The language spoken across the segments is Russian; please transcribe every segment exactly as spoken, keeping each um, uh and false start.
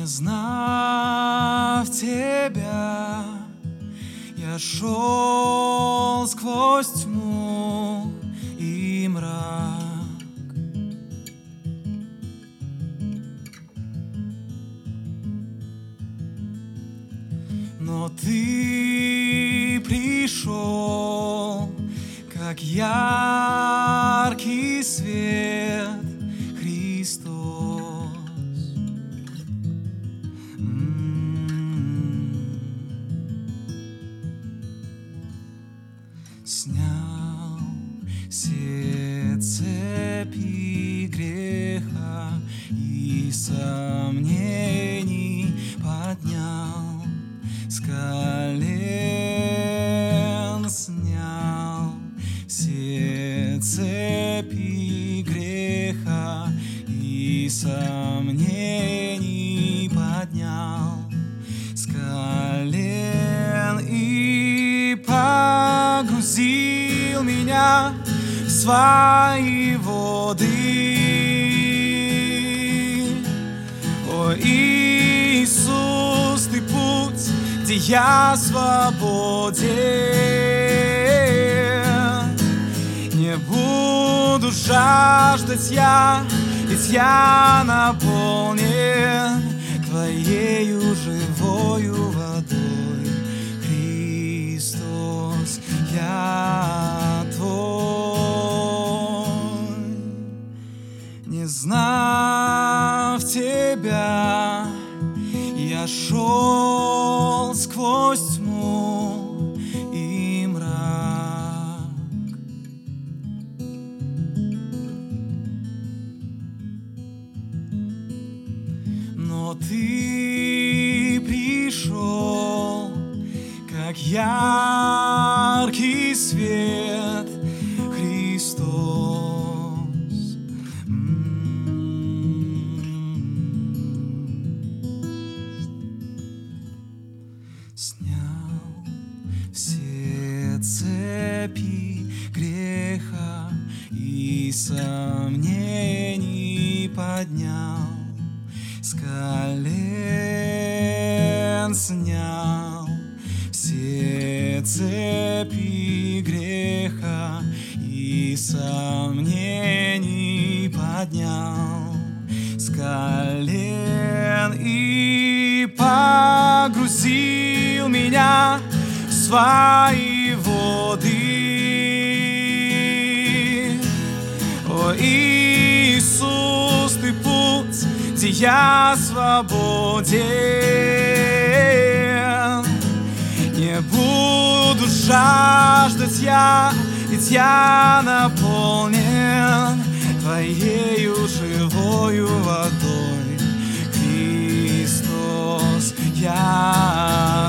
знав тебя, я шел сквозь тьму и мрак. Но ты пришел, как яркий свет, Христос. М-м-м. Снял все цепи греха и сомнений, поднял с колен, снял все цепи греха и сомнений, поднял с колен и погрузил меня в свои воды. О, Иисус, ты путь, где я свободен. Не буду жаждать я, ведь я наполнен Твоею живою водой. Христос, я Твой. Не знав Тебя, я шел сквозь тьму и мрак. Но ты пришел, как яркий свет, Христос. Снял все цепи греха и сомнений, поднял с колен, снял все цепи греха и сомнений, поднял с колен и погрузил меня в свои воды. О, Иисус, ты путь, где я свободен. Не буду жаждать я, ведь я наполнен Твоею живою водой. Христос, я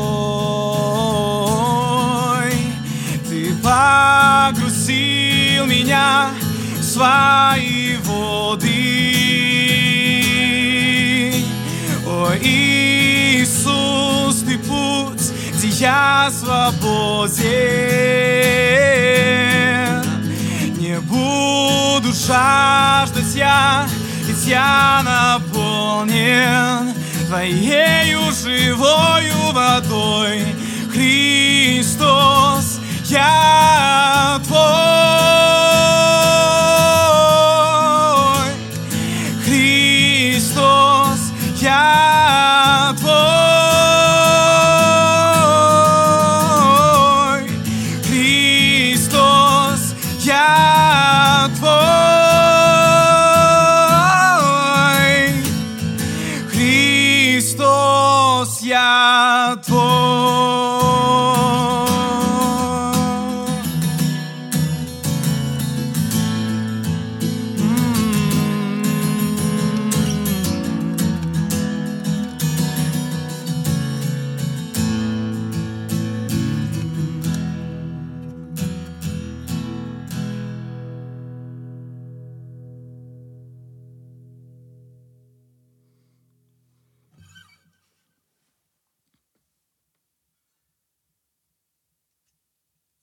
Твой. Ты погрузил меня в свои воды. О, Иисус, ты путь, где я свободен. Не буду жаждать я, ведь я наполнен Твоею живою водой. Христос, я Твой. Христос, я Твой. Христос, я Твой.